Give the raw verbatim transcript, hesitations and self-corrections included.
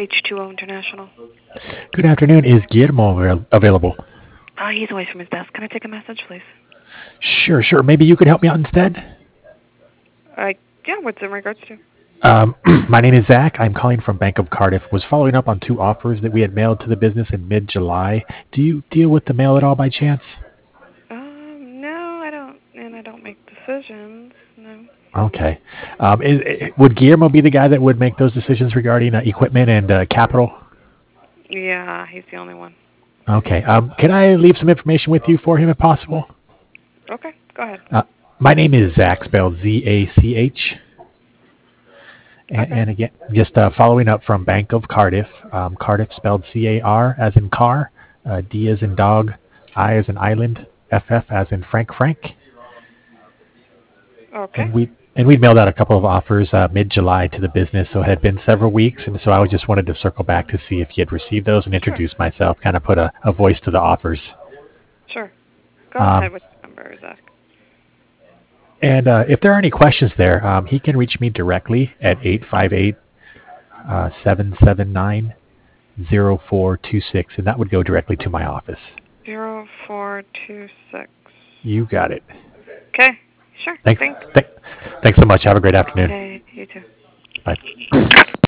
H two O International. Good afternoon. Is Guillermo avail- available? Uh, he's away from his desk. Can I take a message, please? Sure, sure. Maybe you could help me out instead? Uh, yeah, what's it in regards to? Um, my name is Zach. I'm calling from Bank of Cardiff. Was following up on two offers that we had mailed to the business in mid-July. Do you deal with the mail at all by chance? Um, no, I don't, and I don't make decisions, no. Okay. Um, is, i- would Guillermo be the guy that would make those decisions regarding uh, equipment and uh, capital? Yeah, he's the only one. Okay. Um, can I leave some information with you for him if possible? Okay, go ahead. Uh, my name is Zach, spelled Z A C H. And, Okay. and again, just uh, following up from Bank of Cardiff. Um, Cardiff spelled C A R as in car, uh, D as in dog, I as in island, F F as in Frank Frank. Okay. And we and we'd mailed out a couple of offers uh, mid-July to the business, so it had been several weeks, and so I just wanted to circle back to see if you had received those and Sure, introduce myself, kind of put a, a voice to the offers. sure. Go Um, ahead with the number, Zach. and uh, if there are any questions there, um, he can reach me directly at eight five eight, seven seven nine, zero four two six, and that would go directly to my office. Zero four two six. You got it. Okay, sure, Thanks. thanks. Th- thanks so much. Have a great afternoon. Okay, you too. Bye.